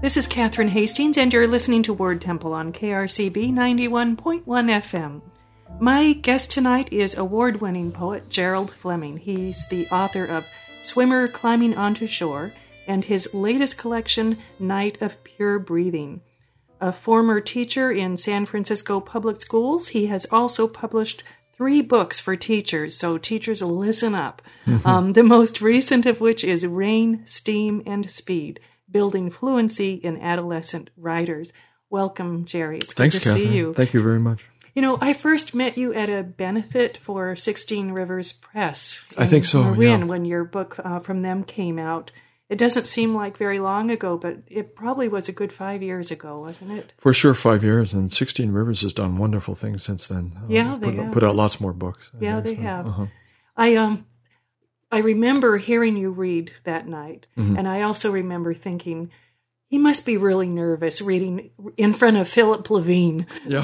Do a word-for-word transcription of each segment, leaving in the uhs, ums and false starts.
This is Catherine Hastings, and you're listening to Word Temple on K R C B ninety-one point one F M. My guest tonight is award-winning poet Gerald Fleming. He's the author of Swimmer Climbing Onto Shore and his latest collection, Night of Pure Breathing. A former teacher in San Francisco public schools, he has also published three books for teachers, so teachers listen up. Mm-hmm. Um, the most recent of which is Rain, Steam, and Speed, Building Fluency in Adolescent Writers. Welcome, Jerry. It's good Thanks, to Catherine. see you. Thank you very much. You know, I first met you at a benefit for sixteen Rivers Press. I think so, Marin, yeah. When your book uh, from them came out. It doesn't seem like very long ago, but it probably was a good five years ago, wasn't it? For sure, five years, and sixteen Rivers has done wonderful things since then. Yeah, um, they put, have. Put out lots more books. I Yeah, think, they so. have. Uh-huh. I um, I remember hearing you read that night, Mm-hmm. and I also remember thinking, he must be really nervous reading in front of Philip Levine.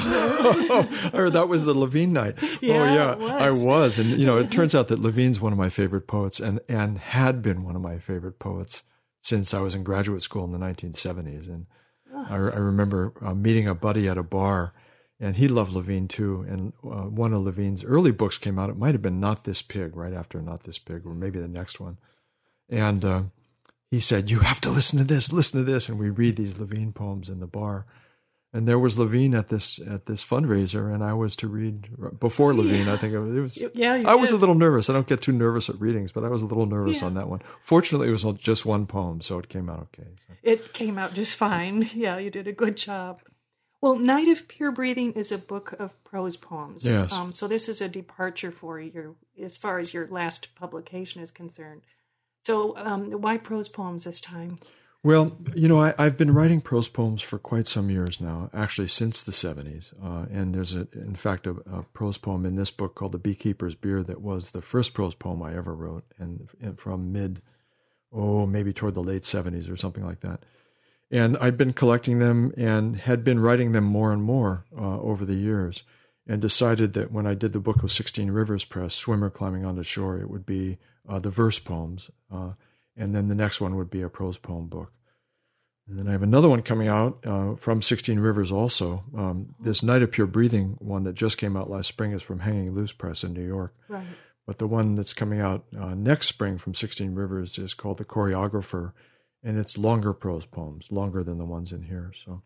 Yeah, or that was the Levine night. Yeah, oh yeah, it was. I was, and you know, it turns out that Levine's one of my favorite poets, and and had been one of my favorite poets since I was in graduate school in the nineteen seventies. And oh. I, I remember uh, meeting a buddy at a bar, and he loved Levine too. And uh, one of Levine's early books came out. It might have been Not This Pig, right after Not This Pig, or maybe the next one. And uh, he said, "You have to listen to this, listen to this." And we read these Levine poems in the bar. And there was Levine at this at this fundraiser, and I was to read before Levine. Yeah. I think it was. It was yeah, you I did. was a little nervous. I don't get too nervous at readings, but I was a little nervous yeah. on that one. Fortunately, it was just one poem, so it came out okay. So. It came out just fine. Yeah, you did a good job. Well, Night of Pure Breathing is a book of prose poems. Yes. Um, so this is a departure for your, as far as your last publication is concerned. So um, why prose poems this time? Well, you know, I, I've been writing prose poems for quite some years now, actually since the seventies. Uh, and there's, a, in fact, a, a prose poem in this book called The Beekeeper's Beer that was the first prose poem I ever wrote, and, and from mid, oh, maybe toward the late seventies or something like that. And I'd been collecting them and had been writing them more and more uh, over the years, and decided that when I did the book with sixteen Rivers Press, Swimmer Climbing Onto Shore, it would be uh, the verse poems, uh, and then the next one would be a prose poem book. And then I have another one coming out uh, from sixteen Rivers also. Um, this Night of Pure Breathing one that just came out last spring is from Hanging Loose Press in New York. Right. But the one that's coming out uh, next spring from sixteen Rivers is called The Choreographer, and it's longer prose poems, longer than the ones in here. So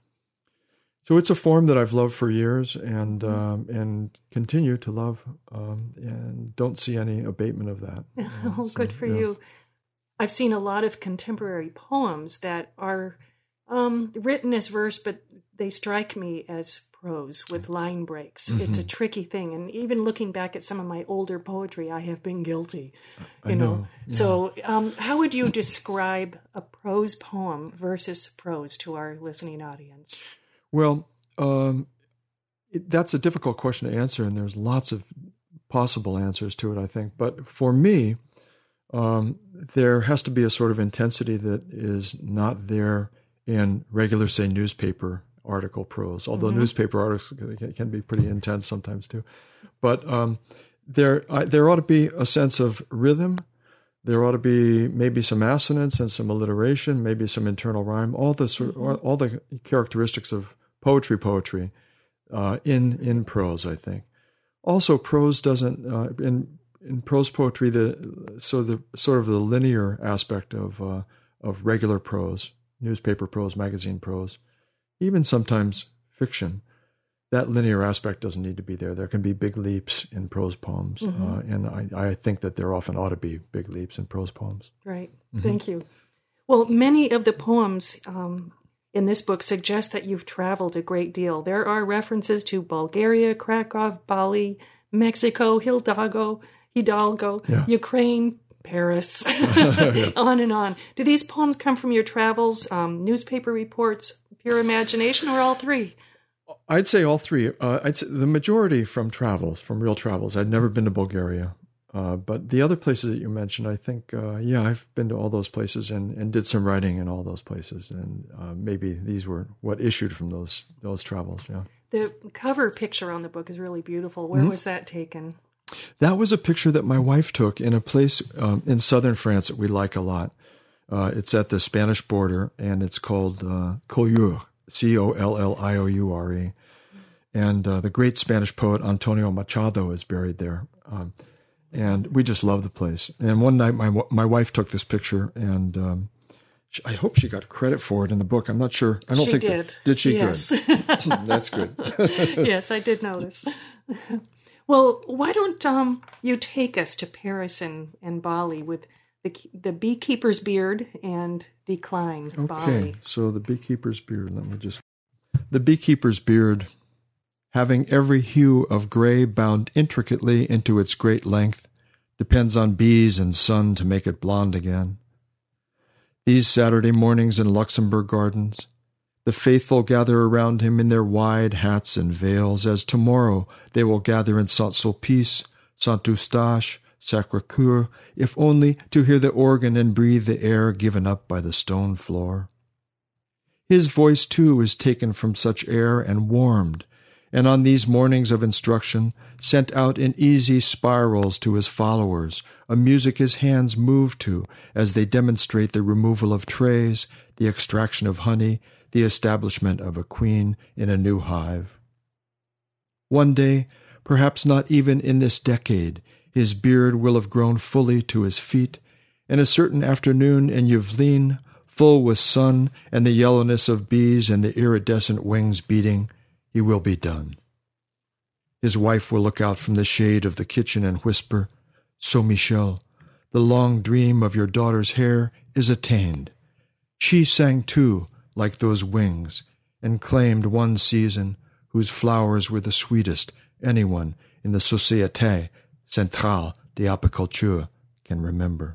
so it's a form that I've loved for years and um, and continue to love, um, and don't see any abatement of that. Oh, so, good for yeah. you. I've seen a lot of contemporary poems that are um, written as verse, but they strike me as prose with line breaks. Mm-hmm. It's a tricky thing. And even looking back at some of my older poetry, I have been guilty. You I know. know. Yeah. So um, how would you describe a prose poem versus prose to our listening audience? Well, um, it, that's a difficult question to answer, and there's lots of possible answers to it, I think. But for me, um, there has to be a sort of intensity that is not there in regular, say, newspaper article prose, although mm-hmm. newspaper articles can, can be pretty intense sometimes too. But um, there I, there ought to be a sense of rhythm. There ought to be maybe some assonance and some alliteration, maybe some internal rhyme, all the sort, mm-hmm. all, all the characteristics of poetry, poetry uh, in in prose, I think. Also, prose doesn't uh, in in prose poetry the so the sort of the linear aspect of uh, of regular prose, newspaper prose, magazine prose, even sometimes fiction. That linear aspect doesn't need to be there. There can be big leaps in prose poems, mm-hmm. uh, and I, I think that there often ought to be big leaps in prose poems. Right. Mm-hmm. Thank you. Well, many of the poems um, in this book suggest that you've traveled a great deal. There are references to Bulgaria, Krakow, Bali, Mexico, Hidalgo, Hidalgo, yeah. Ukraine, Paris, yeah. on and on. Do these poems come from your travels, um, newspaper reports, pure imagination, or all three? I'd say all three. Uh, I'd say the majority from travels, from real travels. I'd never been to Bulgaria. Uh, but the other places that you mentioned, I think, uh, yeah, I've been to all those places and, and did some writing in all those places. And uh, maybe these were what issued from those those travels, yeah. The cover picture on the book is really beautiful. Where mm-hmm. was that taken? That was a picture that my wife took in a place um, in southern France that we like a lot. Uh, it's at the Spanish border, and it's called uh, Collioure, C O L L I O U R E. And uh, the great Spanish poet Antonio Machado is buried there. Um, and we just love the place. And one night, my my wife took this picture, and um, she, I hope she got credit for it in the book. I'm not sure. I don't she think did. That, did she? Yes. Good. That's good. Yes, I did notice. Well, why don't um, you take us to Paris and, and Bali with the the Beekeeper's Beard and Decline, okay, Bali. Okay, so the Beekeeper's Beard. Let me just... The Beekeeper's Beard, having every hue of gray bound intricately into its great length, depends on bees and sun to make it blonde again. These Saturday mornings in Luxembourg Gardens, the faithful gather around him in their wide hats and veils, as tomorrow they will gather in Saint-Sulpice, Saint-Eustache, Sacré-Cœur, if only to hear the organ and breathe the air given up by the stone floor. His voice, too, is taken from such air and warmed, and on these mornings of instruction, sent out in easy spirals to his followers, a music his hands move to as they demonstrate the removal of trays, the extraction of honey, the establishment of a queen in a new hive. One day, perhaps not even in this decade, his beard will have grown fully to his feet, and a certain afternoon in Yvelines, full with sun and the yellowness of bees and the iridescent wings beating, he will be done. His wife will look out from the shade of the kitchen and whisper, "So, Michel, the long dream of your daughter's hair is attained. She sang too, like those wings, and claimed one season whose flowers were the sweetest anyone in the Société Centrale d'Apiculture can remember."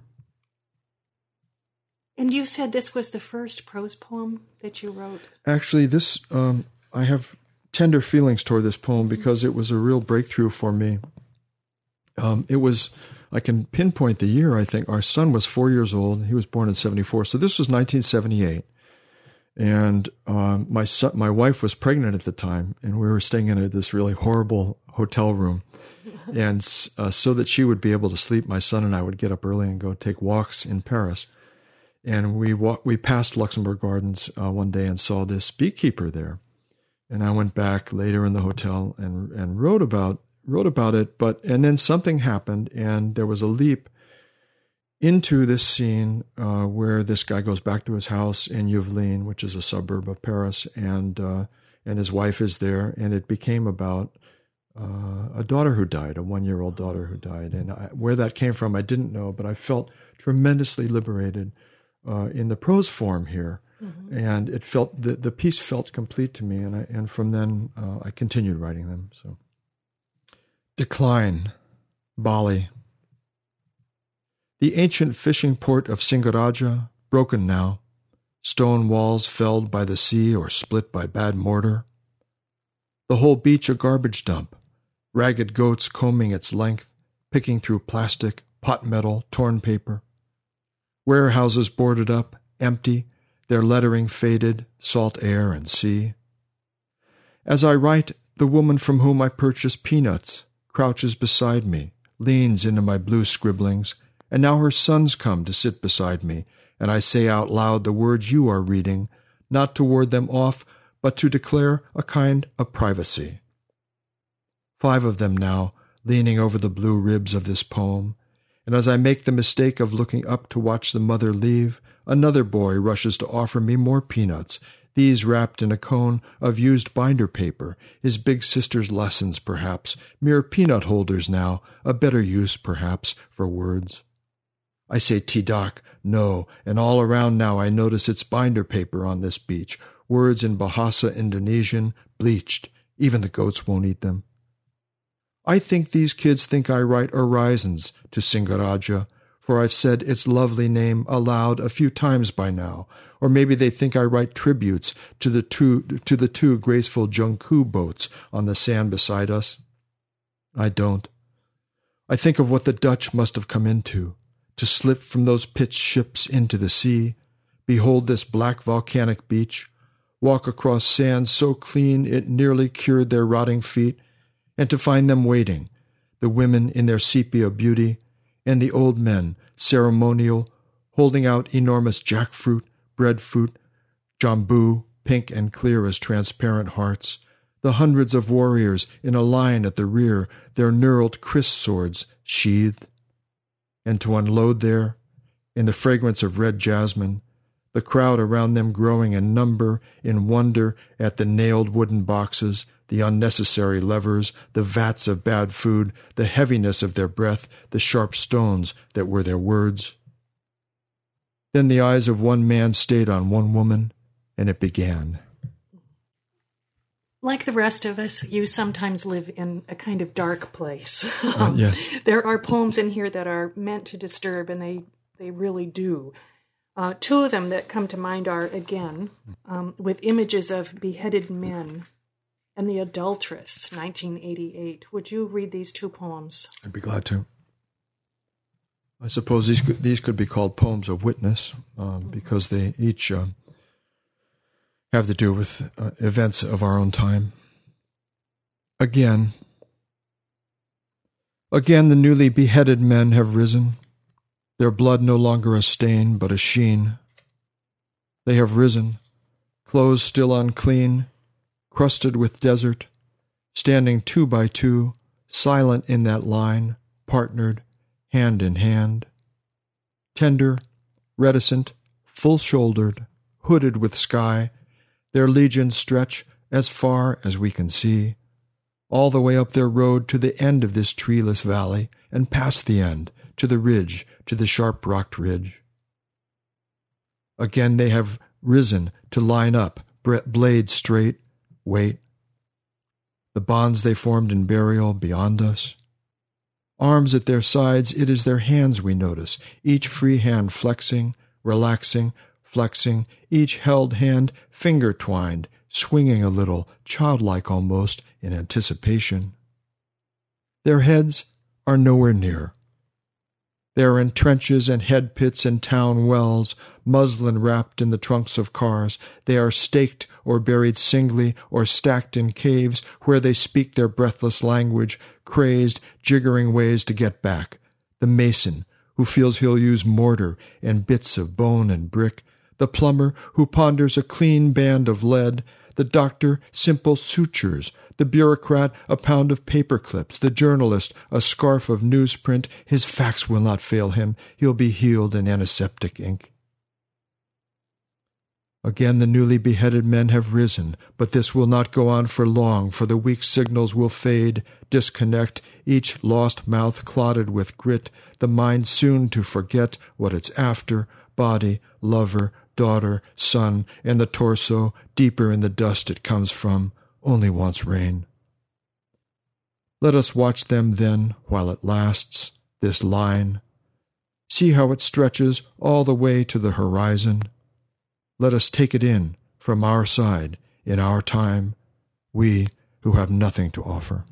And you said this was the first prose poem that you wrote? Actually, this um, I have tender feelings toward this poem because it was a real breakthrough for me. Um, it was, I can pinpoint the year, I think. Our son was four years old. He was born in seventy-four. So this was nineteen seventy-eight. And um, my son, my wife was pregnant at the time, and we were staying in a, this really horrible hotel room. And uh, so that she would be able to sleep, my son and I would get up early and go take walks in Paris. And we wa- we passed Luxembourg Gardens uh, one day and saw this beekeeper there. And I went back later in the hotel and and wrote about wrote about it. But and then something happened, and there was a leap into this scene uh, where this guy goes back to his house in Yvelines, which is a suburb of Paris, and uh, and his wife is there, and it became about uh, a daughter who died, a one-year-old daughter who died, and I, where that came from, I didn't know, but I felt tremendously liberated uh, in the prose form here, mm-hmm. and it felt the the piece felt complete to me, and I and from then uh, I continued writing them. So, Decline, Bali. The ancient fishing port of Singaraja, broken now, stone walls felled by the sea or split by bad mortar. The whole beach a garbage dump, ragged goats combing its length, picking through plastic, pot metal, torn paper. Warehouses boarded up, empty, their lettering faded, salt air and sea. As I write, the woman from whom I purchased peanuts crouches beside me, leans into my blue scribblings, and now her sons come to sit beside me, and I say out loud the words you are reading, not to ward them off, but to declare a kind of privacy. Five of them now, leaning over the blue ribs of this poem, and as I make the mistake of looking up to watch the mother leave, another boy rushes to offer me more peanuts, these wrapped in a cone of used binder paper, his big sister's lessons, perhaps, mere peanut holders now, a better use, perhaps, for words. I say tidak, no, and all around now I notice it's binder paper on this beach, words in Bahasa Indonesian, bleached, even the goats won't eat them. I think these kids think I write orisons to Singaraja, for I've said its lovely name aloud a few times by now, or maybe they think I write tributes to the two to the two graceful Junku boats on the sand beside us. I don't. I think of what the Dutch must have come into, to slip from those pitched ships into the sea, behold this black volcanic beach, walk across sand so clean it nearly cured their rotting feet, and to find them waiting, the women in their sepia beauty, and the old men, ceremonial, holding out enormous jackfruit, breadfruit, jambu, pink and clear as transparent hearts, the hundreds of warriors in a line at the rear, their knurled kriss swords sheathed, and to unload there, in the fragrance of red jasmine, the crowd around them growing in number, in wonder at the nailed wooden boxes, the unnecessary levers, the vats of bad food, the heaviness of their breath, the sharp stones that were their words. Then the eyes of one man stayed on one woman, and it began. Like the rest of us, you sometimes live in a kind of dark place. Uh, yes. There are poems in here that are meant to disturb, and they, they really do. Uh, two of them that come to mind are, again, um, with images of beheaded men, and The Adulteress, nineteen eighty-eight. Would you read these two poems? I'd be glad to. I suppose these could, these could be called poems of witness, um, mm-hmm. because they each uh, have to do with uh, events of our own time. Again, again the newly beheaded men have risen, their blood no longer a stain but a sheen. They have risen, clothes still unclean, crusted with desert, standing two by two, silent in that line, partnered, hand in hand. Tender, reticent, full-shouldered, hooded with sky, their legions stretch as far as we can see, all the way up their road to the end of this treeless valley, and past the end, to the ridge, to the sharp-rocked ridge. Again they have risen to line up, blade straight, wait. The bonds they formed in burial beyond us. Arms at their sides, it is their hands we notice, each free hand flexing, relaxing, flexing, each held hand finger-twined, swinging a little, childlike almost, in anticipation. Their heads are nowhere near. They are in trenches and head pits and town wells, muslin wrapped in the trunks of cars. They are staked or buried singly or stacked in caves where they speak their breathless language, crazed, jiggering ways to get back. The mason, who feels he'll use mortar and bits of bone and brick. The plumber, who ponders a clean band of lead. The doctor, simple sutures. The bureaucrat, a pound of paper clips. The journalist, a scarf of newsprint. His facts will not fail him. He'll be healed in antiseptic ink. Again the newly beheaded men have risen, but this will not go on for long, for the weak signals will fade, disconnect, each lost mouth clotted with grit, the mind soon to forget what it's after, body, lover, daughter, son, and the torso, deeper in the dust it comes from, only wants rain. Let us watch them then, while it lasts, this line. See how it stretches all the way to the horizon. Let us take it in, from our side, in our time, we who have nothing to offer.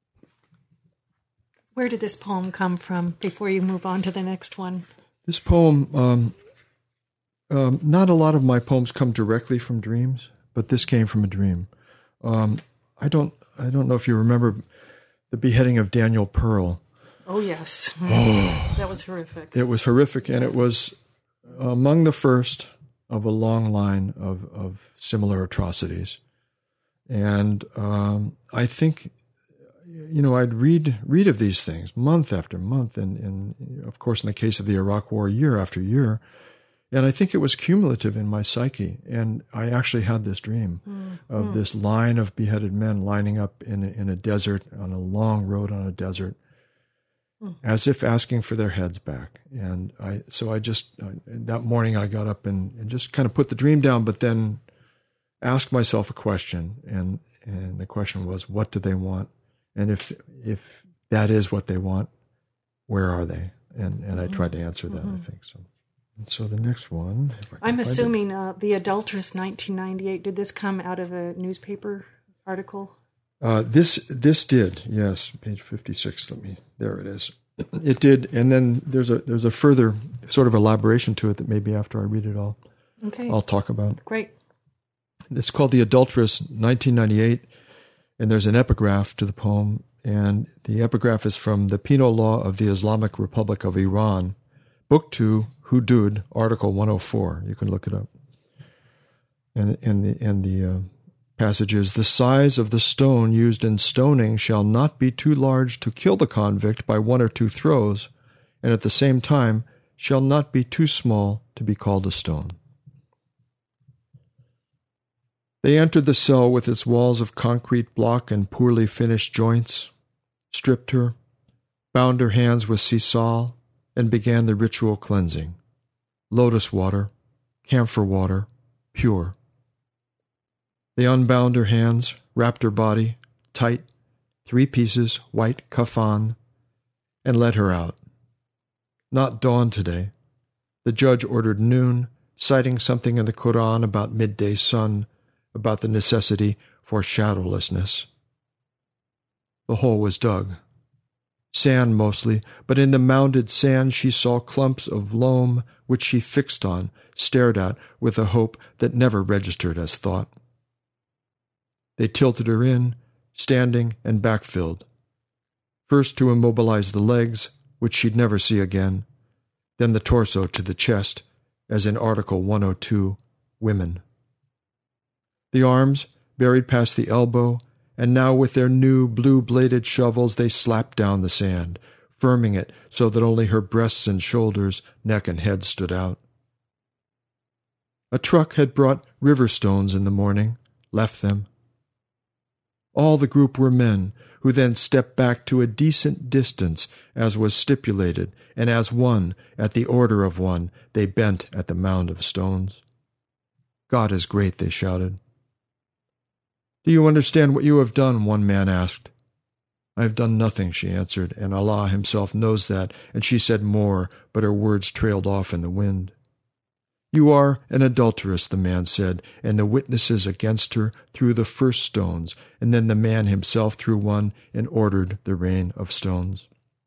Where did this poem come from, before you move on to the next one? This poem, um, um, not a lot of my poems come directly from dreams, but this came from a dream. Um, I don't, I don't know if you remember the beheading of Daniel Pearl. Oh, yes. Oh, that was horrific. It was horrific, and it was among the first of a long line of, of similar atrocities. And um, I think, you know, I'd read read of these things month after month, and, and of course, in the case of the Iraq War, year after year. And I think it was cumulative in my psyche. And I actually had this dream mm. of mm. this line of beheaded men lining up in a, in a desert, on a long road on a desert, mm. as if asking for their heads back. And I, so I just, I, that morning I got up and, and just kind of put the dream down, but then asked myself a question. And, and the question was, what do they want? And if, if that is what they want, where are they? And, and I tried to answer that, mm-hmm. I think so. So the next one. I'm assuming uh, The Adulteress, nineteen ninety-eight. Did this come out of a newspaper article? Uh, this this did, yes. Page fifty-six. Let me. There it is. It did, and then there's a there's a further sort of elaboration to it that maybe after I read it all, okay, I'll talk about. Great. It's called The Adulteress, nineteen ninety-eight, and there's an epigraph to the poem, and the epigraph is from the Penal Law of the Islamic Republic of Iran, Book Two, Hudud, Article one oh four. You can look it up. And, and the, and the uh, passage is, the size of the stone used in stoning shall not be too large to kill the convict by one or two throws, and at the same time shall not be too small to be called a stone. They entered the cell with its walls of concrete block and poorly finished joints, stripped her, bound her hands with sisal, and began the ritual cleansing. Lotus water, camphor water, pure. They unbound her hands, wrapped her body, tight, three pieces, white kafan, and let her out. Not dawn today. The judge ordered noon, citing something in the Quran about midday sun, about the necessity for shadowlessness. The hole was dug. Sand mostly, but in the mounded sand she saw clumps of loam which she fixed on, stared at with a hope that never registered as thought. They tilted her in, standing and backfilled. First to immobilize the legs, which she'd never see again, then the torso to the chest, as in Article one oh two, Women. The arms, buried past the elbow, and now with their new blue-bladed shovels they slapped down the sand, firming it so that only her breasts and shoulders, neck and head stood out. A truck had brought river stones in the morning, left them. All the group were men, who then stepped back to a decent distance, as was stipulated, and as one, at the order of one, they bent at the mound of stones. God is great, they shouted. Do you understand what you have done? One man asked. I have done nothing, she answered, and Allah himself knows that, and she said more, but her words trailed off in the wind. You are an adulteress, the man said, and the witnesses against her threw the first stones, and then the man himself threw one and ordered the rain of stones.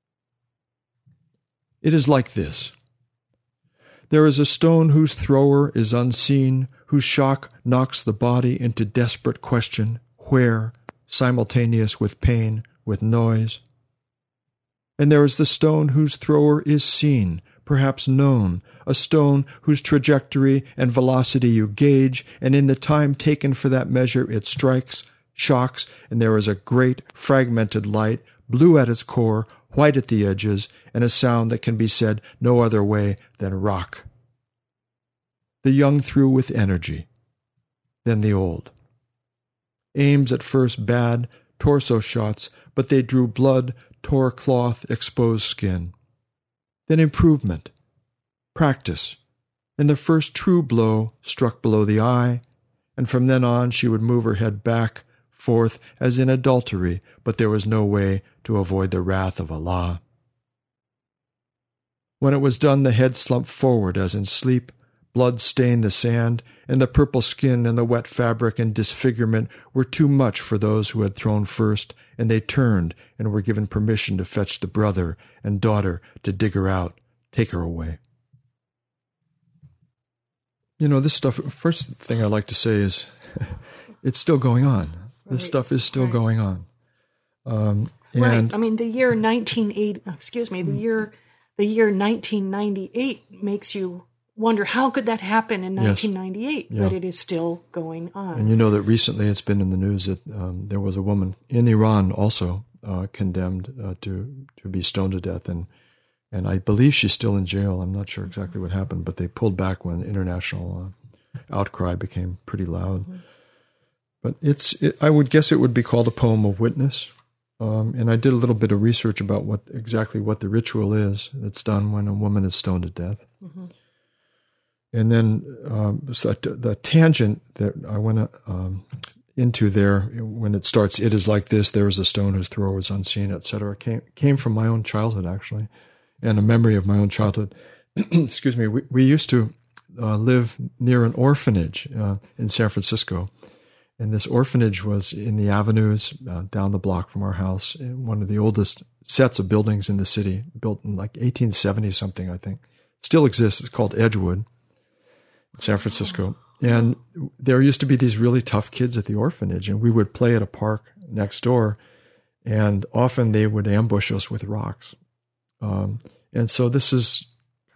It is like this. There is a stone whose thrower is unseen, whose shock knocks the body into desperate question, where, simultaneous with pain, with noise. And there is the stone whose thrower is seen, perhaps known, a stone whose trajectory and velocity you gauge, and in the time taken for that measure it strikes, shocks, and there is a great fragmented light, blue at its core, white at the edges, and a sound that can be said no other way than rock. The young threw with energy, then the old. Aims at first bad, torso shots, but they drew blood, tore cloth, exposed skin. Then improvement, practice, and the first true blow struck below the eye, and from then on she would move her head back, forth, as in adultery, but there was no way to avoid the wrath of Allah. When it was done, the head slumped forward as in sleep, blood stained the sand, and the purple skin and the wet fabric and disfigurement were too much for those who had thrown first, and they turned and were given permission to fetch the brother and daughter to dig her out, take her away. You know, this stuff, first thing I'd like to say is it's still going on. This right. stuff is still right. going on. Um, and right. I mean, the year nineteen eighty, excuse me, the year, the year nineteen ninety-eight makes you wonder how could that happen in nineteen ninety-eight, yes. yeah. but it is still going on. And you know that recently it's been in the news that um, there was a woman in Iran also uh, condemned uh, to to be stoned to death, and and I believe she's still in jail. I'm not sure exactly what happened, but they pulled back when international uh, outcry became pretty loud. Mm-hmm. But it's it, I would guess it would be called a poem of witness. Um, and I did a little bit of research about what exactly what the ritual is that's done when a woman is stoned to death. Mm-hmm. And then um, so the tangent that I went um, into there, when it starts, it is like this, there is a stone whose thrower is unseen, et cetera, came, came from my own childhood, actually, and a memory of my own childhood. Excuse me, we, we used to uh, live near an orphanage uh, in San Francisco. And this orphanage was in the avenues uh, down the block from our house, in one of the oldest sets of buildings in the city, built in like eighteen seventy something, I think. Still exists. It's called Edgewood in San Francisco. And there used to be these really tough kids at the orphanage, and we would play at a park next door, and often they would ambush us with rocks. Um, and so this is kind of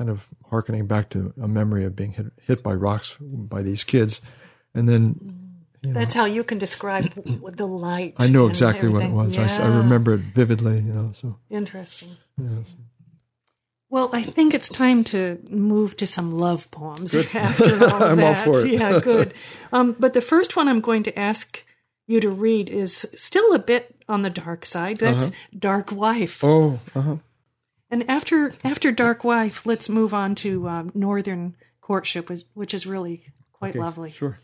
hearkening back to a memory of being hit, hit by rocks by these kids. And then, you know, that's how you can describe the light. I know and exactly what it everything. was. I, s- I Yeah. remember it vividly, you know, so. Interesting. Yes. Well, I think it's time to move to some love poems after all I'm all that. for it. Yeah, good. Um, but the first one I'm going to ask you to read is still a bit on the dark side. That's Uh-huh. Dark Wife. Oh, uh-huh. And after after Dark Wife, let's move on to um, Northern Courtship, which, which is really quite Okay, lovely. Sure.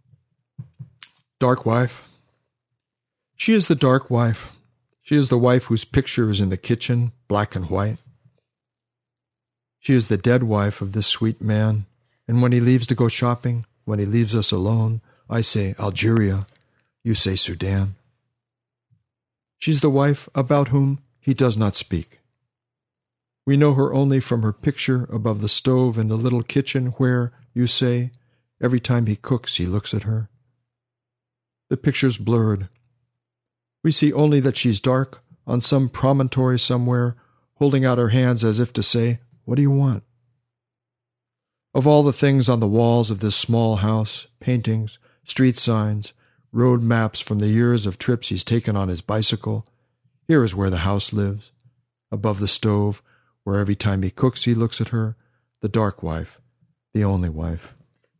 Dark wife. She is the dark wife. She is the wife whose picture is in the kitchen, black and white. She is the dead wife of this sweet man, and when he leaves to go shopping, when he leaves us alone, I say Algeria, you say Sudan. She's the wife about whom he does not speak. We know her only from her picture above the stove in the little kitchen where, you say, every time he cooks he looks at her. The picture's blurred. We see only that she's dark, on some promontory somewhere, holding out her hands as if to say, what do you want? Of all the things on the walls of this small house, paintings, street signs, road maps from the years of trips he's taken on his bicycle, here is where the house lives, above the stove, where every time he cooks he looks at her, the dark wife, the only wife.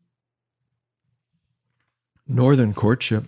Northern Courtship.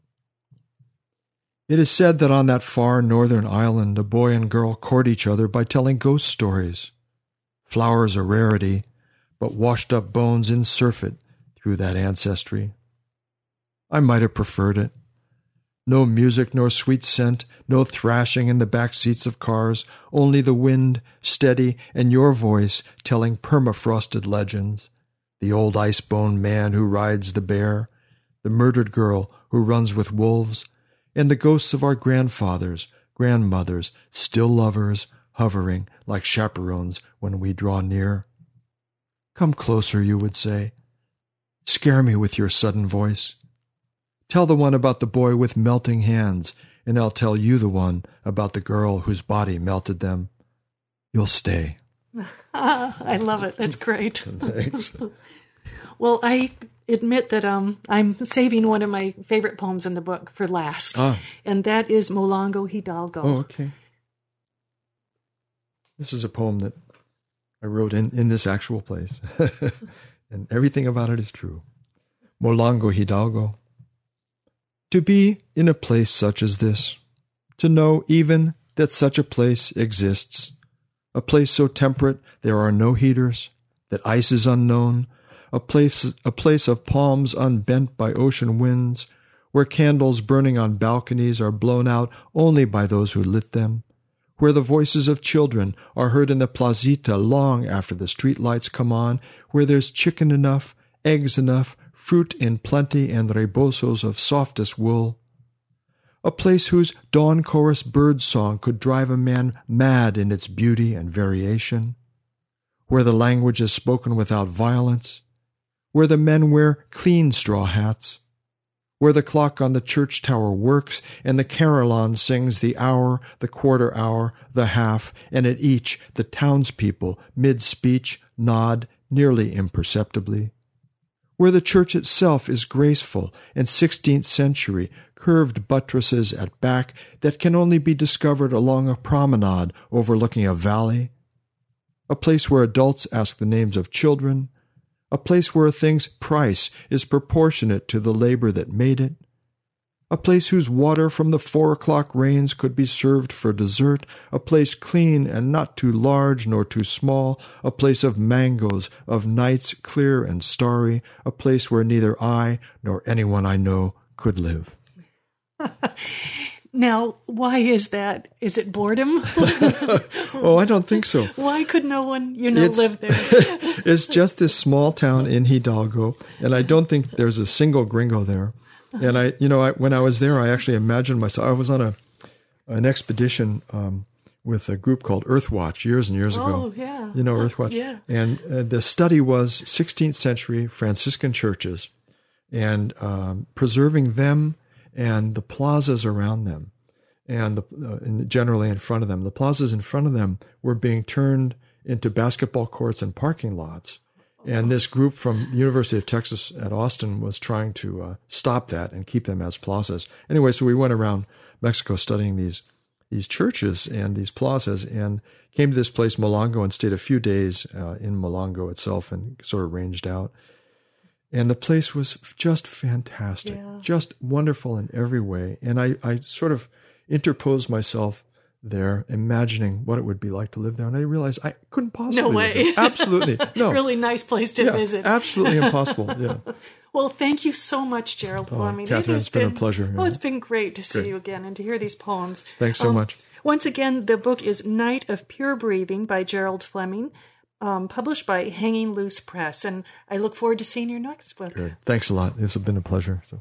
It is said that on that far northern island a boy and girl court each other by telling ghost stories. Flowers a rarity, but washed-up bones in surfeit through that ancestry. I might have preferred it. No music nor sweet scent, no thrashing in the back seats of cars, only the wind, steady, and your voice telling permafrosted legends. The old ice-bone man who rides the bear, the murdered girl who runs with wolves, and the ghosts of our grandfathers, grandmothers, still lovers, hovering like chaperones when we draw near. Come closer, you would say. Scare me with your sudden voice. Tell the one about the boy with melting hands, and I'll tell you the one about the girl whose body melted them. You'll stay. Ah, I love it. That's great. Thanks. Well, I admit that um, I'm saving one of my favorite poems in the book for last, Ah. and that is Molango Hidalgo. Oh, okay. This is a poem that I wrote in, in this actual place, and everything about it is true. Molango Hidalgo. To be in a place such as this, to know even that such a place exists, a place so temperate there are no heaters, that ice is unknown, a place, a place of palms unbent by ocean winds, where candles burning on balconies are blown out only by those who lit them, where the voices of children are heard in the plazita long after the street lights come on, where there's chicken enough, eggs enough, fruit in plenty, and rebosos of softest wool. A place whose dawn chorus bird song could drive a man mad in its beauty and variation, where the language is spoken without violence, where the men wear clean straw hats, where the clock on the church tower works and the carillon sings the hour, the quarter hour, the half, and at each the townspeople, mid-speech, nod nearly imperceptibly, where the church itself is graceful and sixteenth century, curved buttresses at back that can only be discovered along a promenade overlooking a valley, a place where adults ask the names of children, a place where a thing's price is proportionate to the labor that made it, a place whose water from the four o'clock rains could be served for dessert, a place clean and not too large nor too small, a place of mangoes, of nights clear and starry, a place where neither I nor anyone I know could live. Now, why is that? Is it boredom? Oh, I don't think so. Why could no one, you know, It's- live there? It's just this small town in Hidalgo, and I don't think there's a single gringo there. And I, you know, I, when I was there, I actually imagined myself. I was on a an expedition um, with a group called Earthwatch years and years ago. Oh, yeah. You know Earthwatch? Yeah. And uh, the study was sixteenth century Franciscan churches and um, preserving them and the plazas around them and, the, uh, and generally in front of them. The plazas in front of them were being turned into basketball courts and parking lots. And this group from the University of Texas at Austin was trying to uh, stop that and keep them as plazas. Anyway, so we went around Mexico studying these these churches and these plazas, and came to this place, Molango, and stayed a few days uh, in Molango itself and sort of ranged out. And the place was just fantastic, yeah. just wonderful in every way. And I, I sort of interposed myself there, imagining what it would be like to live there. And I realized I couldn't possibly No way. live there. Absolutely. No. Really nice place to yeah, visit. Absolutely impossible. Yeah. Well, thank you so much, Gerald Oh, Fleming. Catherine, it it's been, been a pleasure. Oh, it's been great to see Great. you again and to hear these poems. Thanks so um, much. Once again, the book is Night of Pure Breathing by Gerald Fleming, um, published by Hanging Loose Press. And I look forward to seeing your next book. Good. Thanks a lot. It's been a pleasure. So.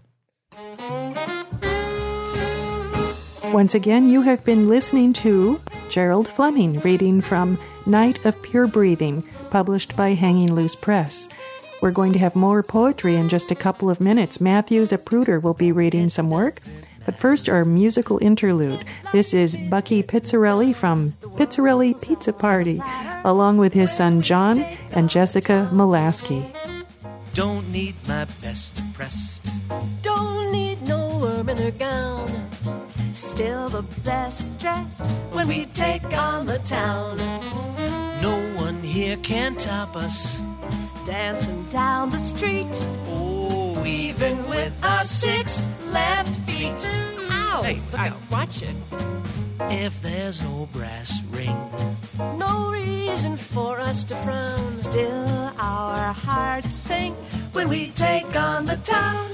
Once again, you have been listening to Gerald Fleming reading from Night of Pure Breathing, published by Hanging Loose Press. We're going to have more poetry in just a couple of minutes. Matthew Zapruder will be reading some work. But first, our musical interlude. This is Bucky Pizzarelli from Pizzarelli Pizza Party, along with his son John and Jessica Molaski. Don't need my best pressed. Don't need no worm in her gown. Still the best dressed when we take on the town. No one here can top us. Dancing down the street. Oh, Even with our six left feet. Ow! Hey, look I, out. watch it. If there's no brass ring, No reason for us to frown. Still our hearts sing when we take on the town.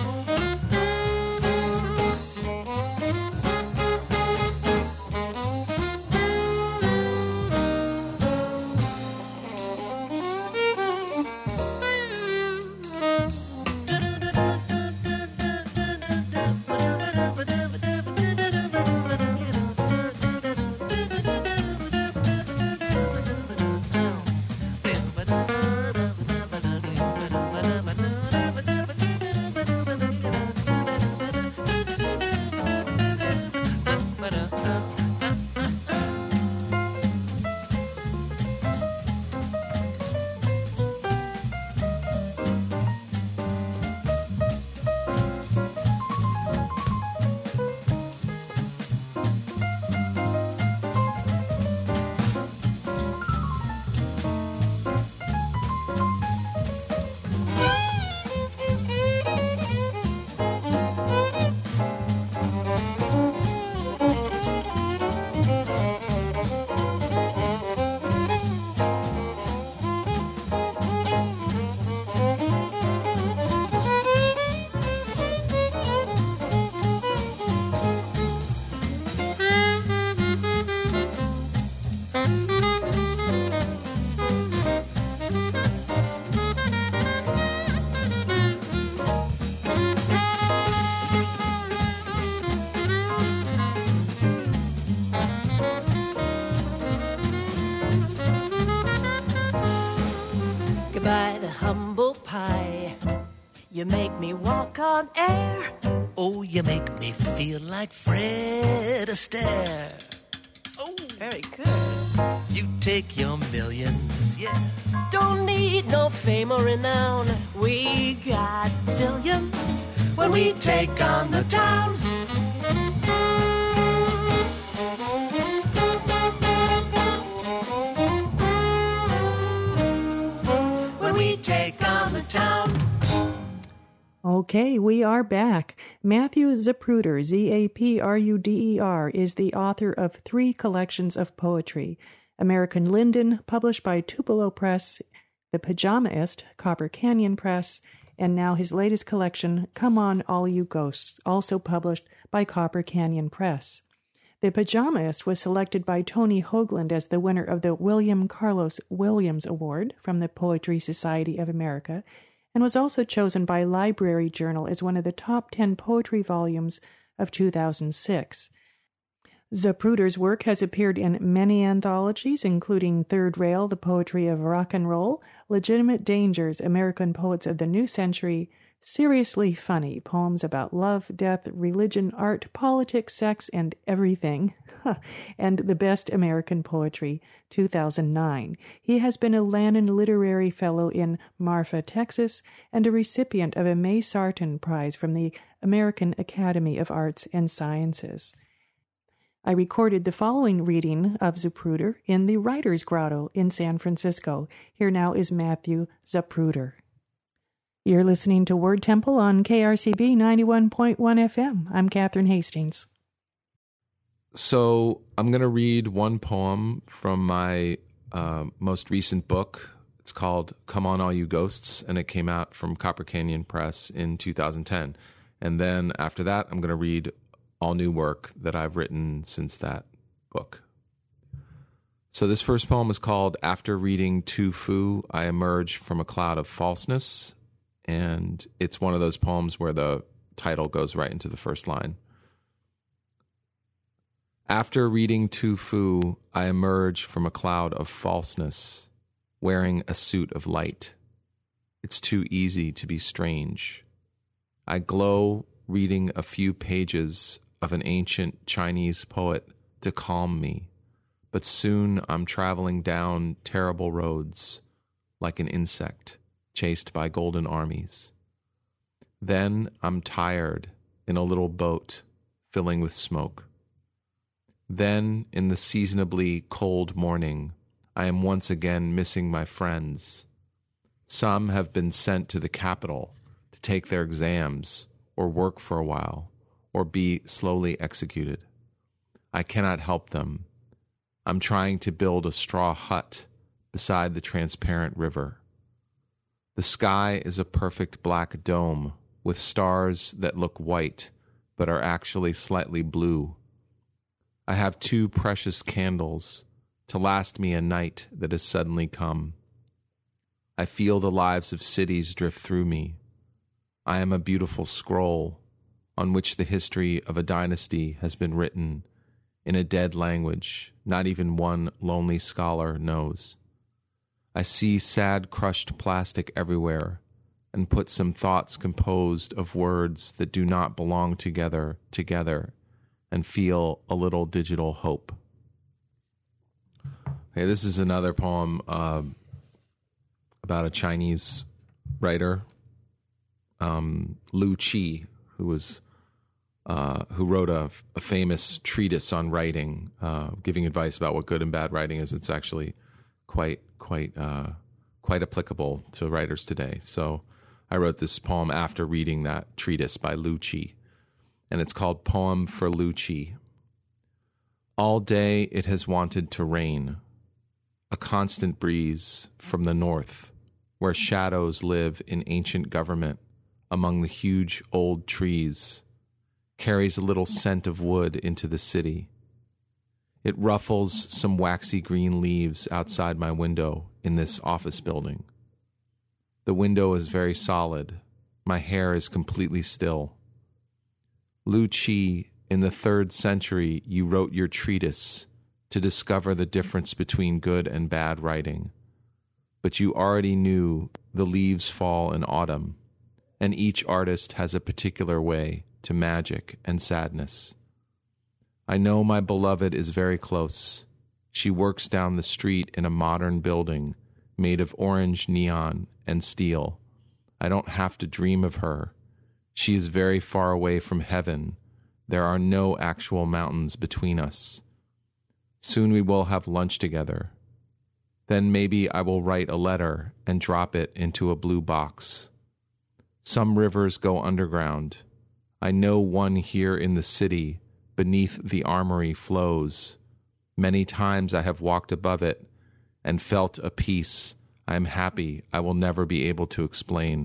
Goodbye, the humble pie. You make me walk on air. oh, you make me feel like Fred Astaire. Oh, very good. You take your millions, yeah. Don't need no fame or renown. We got zillions when we take on the town. When we take on the town. Okay, we are back. Matthew Zapruder, Z A P R U D E R, is the author of three collections of poetry. American Linden, published by Tupelo Press, The Pajamaist, Copper Canyon Press, and now his latest collection, Come On All You Ghosts, also published by Copper Canyon Press. The Pajamaist was selected by Tony Hoagland as the winner of the William Carlos Williams Award from the Poetry Society of America, and was also chosen by Library Journal as one of the top ten poetry volumes of two thousand six. Zapruder's work has appeared in many anthologies, including Third Rail, The Poetry of Rock and Roll, Legitimate Dangers, American Poets of the New Century, seriously funny poems about love, death, religion, art, politics, sex, and everything, and the Best American Poetry, two thousand nine. He has been a Lannan Literary Fellow in Marfa, Texas, and a recipient of a May Sarton Prize from the American Academy of Arts and Sciences. I recorded the following reading of Zapruder in the Writer's Grotto in San Francisco. Here now is Matthew Zapruder. You're listening to Word Temple on K R C B ninety-one point one F M. I'm Catherine Hastings. So I'm going to read one poem from my uh, most recent book. It's called Come On All You Ghosts, and it came out from Copper Canyon Press in two thousand ten. And then after that, I'm going to read all new work that I've written since that book. So this first poem is called After Reading Tu Fu, I Emerge from a Cloud of Falseness. And it's one of those poems where the title goes right into the first line. After reading Tu Fu, I emerge from a cloud of falseness, wearing a suit of light. It's too easy to be strange. I glow reading a few pages of an ancient Chinese poet to calm me, but soon I'm traveling down terrible roads like an insect chased by golden armies. Then I'm tired in a little boat filling with smoke. Then, in the seasonably cold morning, I am once again missing my friends. Some have been sent to the capital to take their exams, or work for a while, or be slowly executed. I cannot help them. I'm trying to build a straw hut beside the transparent river. The sky is a perfect black dome with stars that look white but are actually slightly blue. I have two precious candles to last me a night that has suddenly come. I feel the lives of cities drift through me. I am a beautiful scroll on which the history of a dynasty has been written in a dead language not even one lonely scholar knows. I see sad crushed plastic everywhere and put some thoughts composed of words that do not belong together together and feel a little digital hope. Okay, this is another poem uh, about a Chinese writer, um, Lu Qi, who was uh, who wrote a, a famous treatise on writing, uh, giving advice about what good and bad writing is. It's actually quite quite uh, quite applicable to writers today. So I wrote this poem after reading that treatise by Lu Qi, and it's called Poem for Lu Qi. All day it has wanted to rain, a constant breeze from the north, where shadows live in ancient government among the huge old trees, carries a little scent of wood into the city. It ruffles some waxy green leaves outside my window in this office building. The window is very solid. My hair is completely still. Lu Qi, in the third century, you wrote your treatise to discover the difference between good and bad writing. But you already knew the leaves fall in autumn, and each artist has a particular way to magic and sadness. I know my beloved is very close. She works down the street in a modern building made of orange neon and steel. I don't have to dream of her. She is very far away from heaven. There are no actual mountains between us. Soon we will have lunch together. Then maybe I will write a letter and drop it into a blue box. Some rivers go underground. I know one here in the city beneath the armory flows. Many times I have walked above it and felt a peace I am happy I will never be able to explain.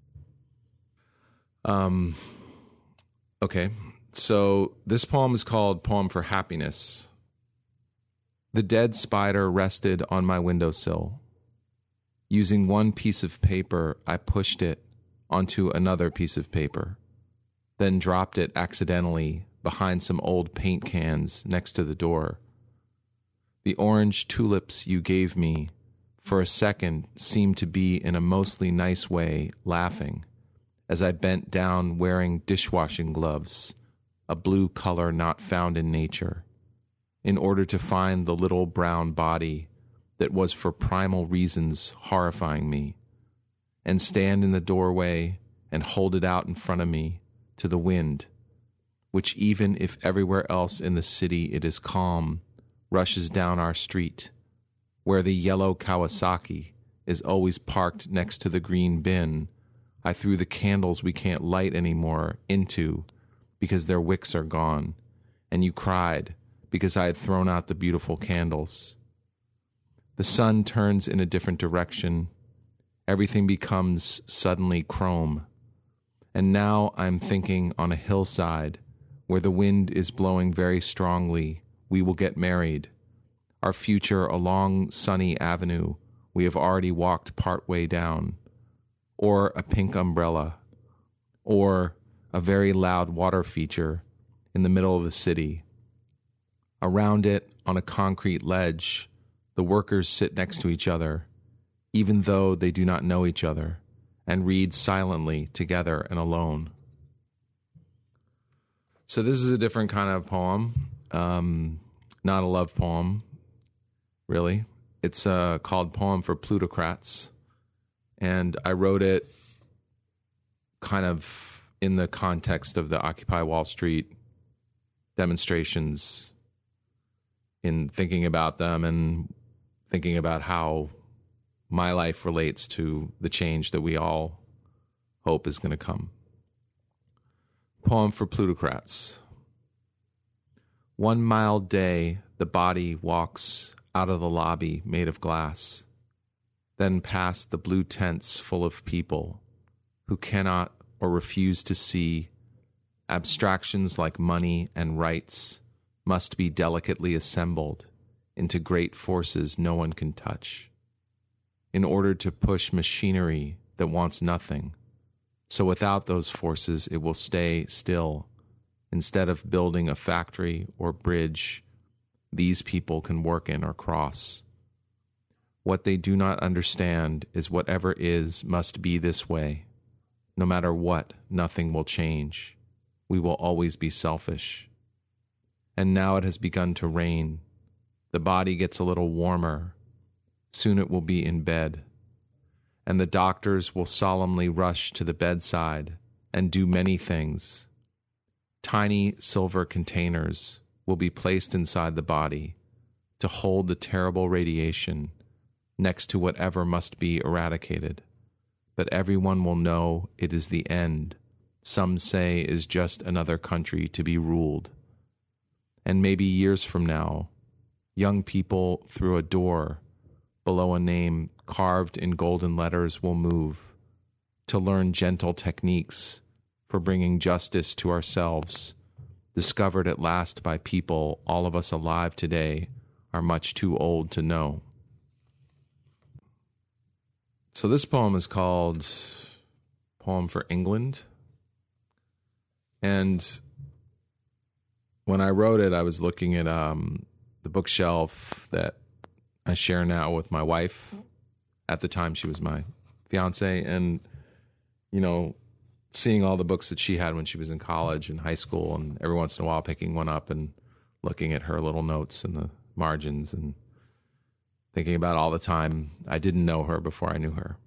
Um, okay, so this poem is called Poem for Happiness. The dead spider rested on my windowsill. Using one piece of paper, I pushed it onto another piece of paper, then dropped it accidentally behind some old paint cans next to the door. The orange tulips you gave me for a second seemed to be in a mostly nice way laughing as I bent down wearing dishwashing gloves, a blue color not found in nature, in order to find the little brown body that was for primal reasons horrifying me, and stand in the doorway and hold it out in front of me to the wind, which even if everywhere else in the city it is calm, rushes down our street, where the yellow Kawasaki is always parked next to the green bin I threw the candles we can't light anymore into because their wicks are gone, and you cried because I had thrown out the beautiful candles. The sun turns in a different direction. Everything becomes suddenly chrome. And now I'm thinking on a hillside where the wind is blowing very strongly, we will get married. Our future a long sunny avenue we have already walked part way down, or a pink umbrella, or a very loud water feature in the middle of the city. Around it, on a concrete ledge, the workers sit next to each other, even though they do not know each other, and read silently together and alone. So this is a different kind of poem, um, not a love poem, really. It's uh, called Poem for Plutocrats, and I wrote it kind of in the context of the Occupy Wall Street demonstrations, in thinking about them and thinking about how my life relates to the change that we all hope is going to come. Poem for Plutocrats. One mild day, the body walks out of the lobby made of glass, then past the blue tents full of people who cannot or refuse to see abstractions like money and rights must be delicately assembled into great forces no one can touch, in order to push machinery that wants nothing. So without those forces, it will stay still. Instead of building a factory or bridge these people can work in or cross. What they do not understand is whatever is must be this way. No matter what, nothing will change. We will always be selfish. And now it has begun to rain. The body gets a little warmer. Soon it will be in bed. And the doctors will solemnly rush to the bedside and do many things. Tiny silver containers will be placed inside the body to hold the terrible radiation next to whatever must be eradicated. But everyone will know it is the end. Some say is just another country to be ruled. And maybe years from now, young people through a door below a name carved in golden letters will move to learn gentle techniques for bringing justice to ourselves, discovered at last by people all of us alive today are much too old to know. So this poem is called Poem for England. And when I wrote it, I was looking at um, the bookshelf that I share now with my wife. At the time, she was my fiance. And, you know, seeing all the books that she had when she was in college and high school, and every once in a while picking one up and looking at her little notes in the margins and thinking about all the time I didn't know her before I knew her.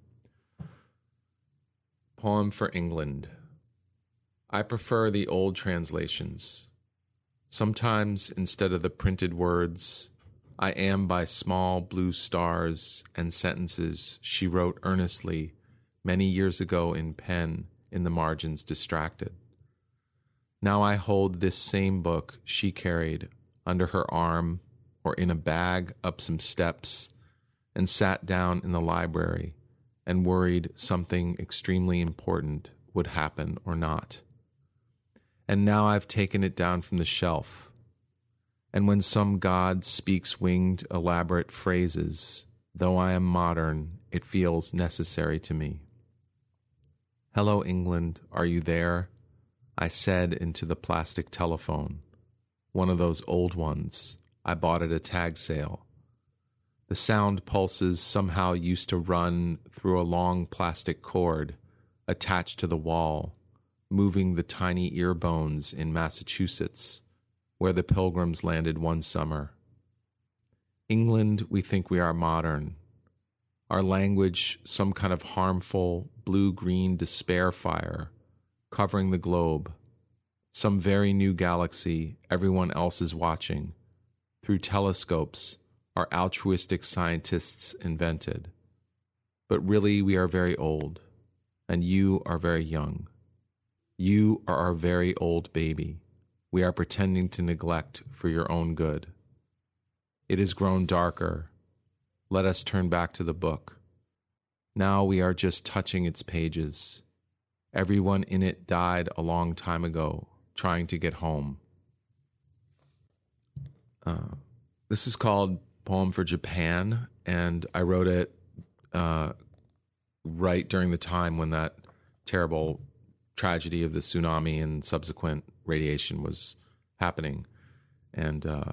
Poem for England. I prefer the old translations. Sometimes, instead of the printed words, I am by small blue stars and sentences she wrote earnestly many years ago in pen in the margins distracted. Now I hold this same book she carried under her arm or in a bag up some steps and sat down in the library and worried something extremely important would happen or not. And now I've taken it down from the shelf. And when some god speaks winged, elaborate phrases, though I am modern, it feels necessary to me. Hello, England, are you there? I said into the plastic telephone, one of those old ones I bought at a tag sale. The sound pulses somehow used to run through a long plastic cord attached to the wall, moving the tiny ear bones in Massachusetts, where the Pilgrims landed one summer. England, we think we are modern. Our language, some kind of harmful blue-green despair fire covering the globe, some very new galaxy everyone else is watching through telescopes our altruistic scientists invented. But really, we are very old, and you are very young. You are our very old baby. We are pretending to neglect for your own good. It has grown darker. Let us turn back to the book. Now we are just touching its pages. Everyone in it died a long time ago, trying to get home. Uh, this is called Poem for Japan, and I wrote it uh, right during the time when that terrible tragedy of the tsunami and subsequent radiation was happening. And uh,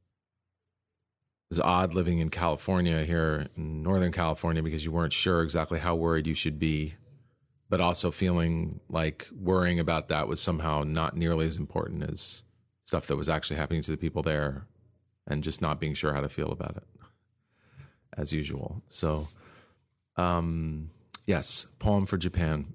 it was odd living in California here in Northern California because you weren't sure exactly how worried you should be, but also feeling like worrying about that was somehow not nearly as important as stuff that was actually happening to the people there, and just not being sure how to feel about it, as usual. So, um, yes, poem for Japan.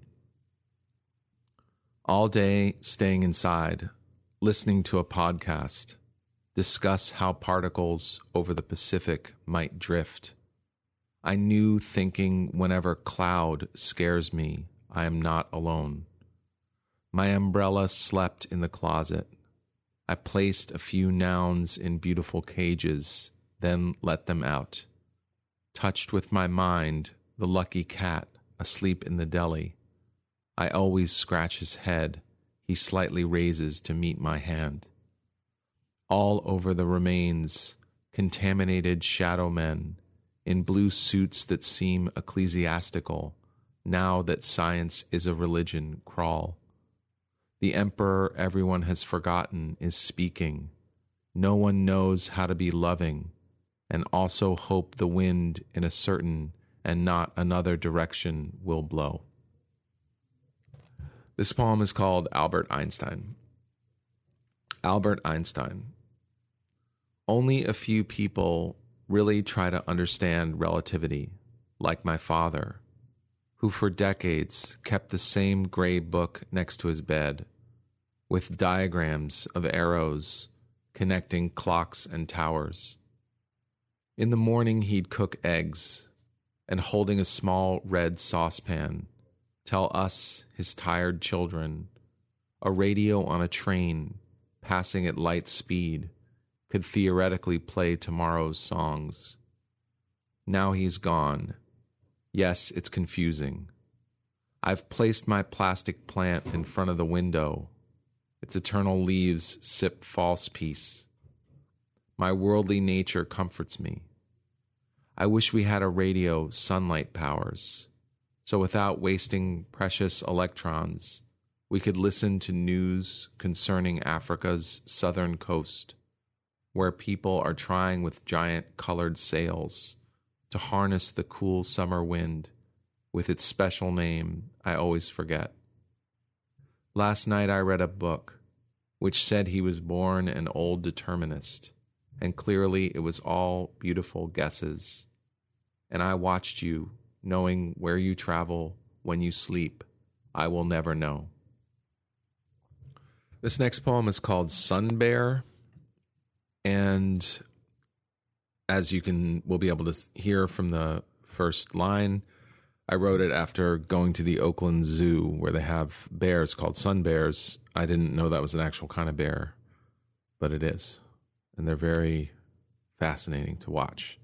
All day staying inside, listening to a podcast, discuss how particles over the Pacific might drift. I knew thinking whenever cloud scares me, I am not alone. My umbrella slept in the closet. I placed a few nouns in beautiful cages, then let them out. Touched with my mind the lucky cat asleep in the deli. I always scratch his head. He slightly raises to meet my hand. All over the remains, contaminated shadow men in blue suits that seem ecclesiastical, now that science is a religion, crawl. The emperor everyone has forgotten is speaking. No one knows how to be loving, and also hope the wind in a certain and not another direction will blow. This poem is called Albert Einstein. Albert Einstein. Only a few people really try to understand relativity, like my father, who for decades kept the same gray book next to his bed, with diagrams of arrows connecting clocks and towers. In the morning he'd cook eggs, and holding a small red saucepan, tell us, his tired children, a radio on a train passing at light speed could theoretically play tomorrow's songs. Now he's gone. Yes, it's confusing. I've placed my plastic plant in front of the window. Its eternal leaves sip false peace. My worldly nature comforts me. I wish we had a radio sunlight powers, so without wasting precious electrons, we could listen to news concerning Africa's southern coast, where people are trying with giant colored sails to harness the cool summer wind with its special name I always forget. Last night I read a book which said he was born an old determinist, and clearly it was all beautiful guesses. And I watched you, knowing where you travel when you sleep. I will never know. This next poem is called Sun Bear, and as you can, will be able to hear from the first line, I wrote it after going to the Oakland Zoo, where they have bears called sun bears. I didn't know that was an actual kind of bear, but it is. And they're very fascinating to watch.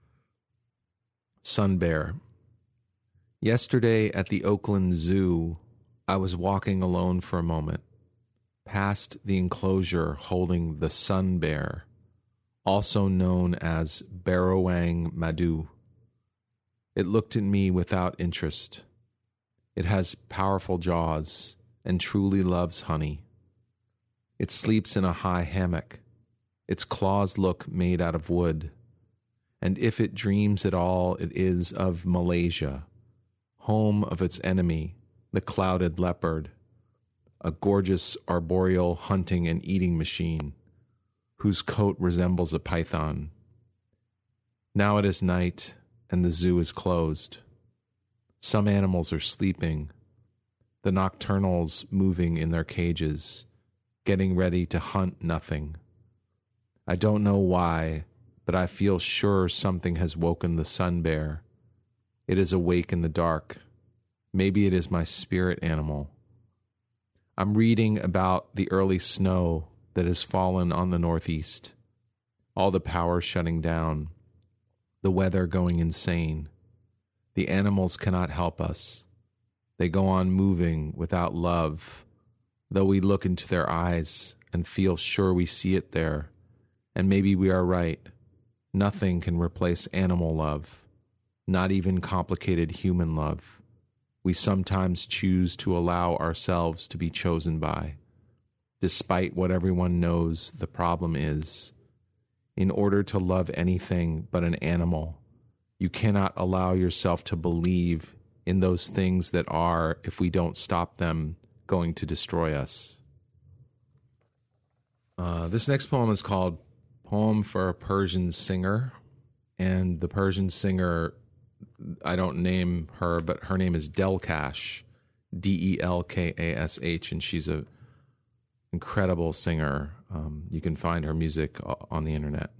Sun Bear. Yesterday at the Oakland Zoo, I was walking alone for a moment, past the enclosure holding the sun bear, also known as Barrowang Madu. It looked at me without interest. It has powerful jaws and truly loves honey. It sleeps in a high hammock. Its claws look made out of wood. And if it dreams at all, it is of Malaysia, home of its enemy, the clouded leopard, a gorgeous arboreal hunting and eating machine whose coat resembles a python. Now it is night and the zoo is closed. Some animals are sleeping, the nocturnals moving in their cages, getting ready to hunt nothing. I don't know why, but I feel sure something has woken the sun bear. It is awake in the dark. Maybe it is my spirit animal. I'm reading about the early snow that has fallen on the Northeast, all the power shutting down, the weather going insane. The animals cannot help us. They go on moving without love, though we look into their eyes and feel sure we see it there. And maybe we are right. Nothing can replace animal love, not even complicated human love. We sometimes choose to allow ourselves to be chosen by, despite what everyone knows the problem is. In order to love anything but an animal, you cannot allow yourself to believe in those things that are, if we don't stop them, going to destroy us. Uh, this next poem is called Poem for a Persian Singer, and the Persian singer, I don't name her, but her name is Delkash, D E L K A S H, and she's a incredible singer. Um, you can find her music on the internet.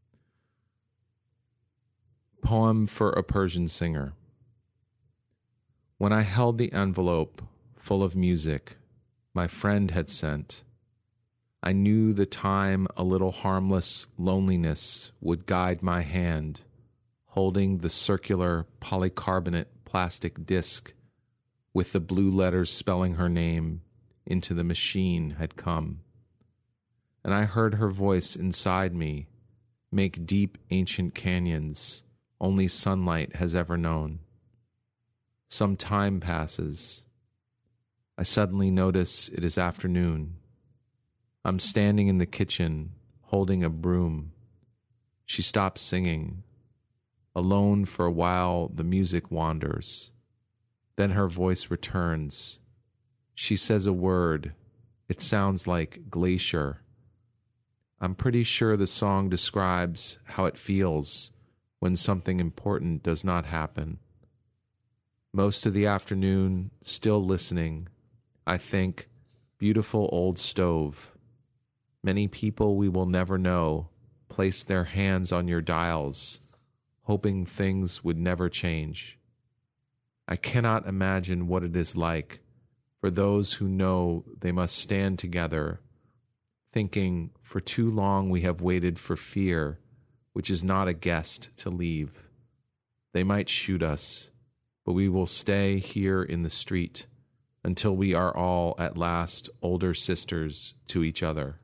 Poem for a Persian Singer. When I held the envelope full of music my friend had sent, I knew the time a little harmless loneliness would guide my hand, holding the circular polycarbonate plastic disc with the blue letters spelling her name into the machine had come. And I heard her voice inside me make deep ancient canyons only sunlight has ever known. Some time passes. I suddenly notice it is afternoon. I'm standing in the kitchen, holding a broom. She stops singing. Alone for a while, the music wanders. Then her voice returns. She says a word. It sounds like glacier. I'm pretty sure the song describes how it feels when something important does not happen. Most of the afternoon, still listening, I think, beautiful old stove. Many people we will never know place their hands on your dials, hoping things would never change. I cannot imagine what it is like for those who know they must stand together, thinking for too long we have waited for fear, which is not a guest, to leave. They might shoot us, but we will stay here in the street until we are all at last older sisters to each other.